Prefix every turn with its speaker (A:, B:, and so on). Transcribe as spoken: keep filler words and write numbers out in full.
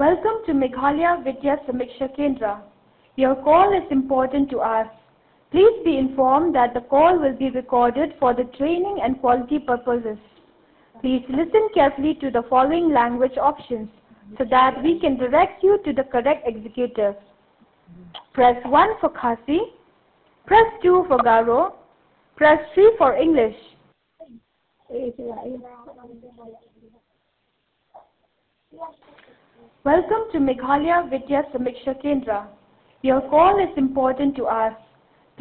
A: Welcome to Meghalaya Vidya Samiksha Kendra. Your call is important to us. Please be informed that the call will be recorded for the training and quality purposes. Please listen carefully to the following language options so that we can direct you to the correct executive. Press one for Khasi, press two for Garo, press three for English. Welcome to Meghalaya Vidya Samiksha Kendra. Your call is important to us.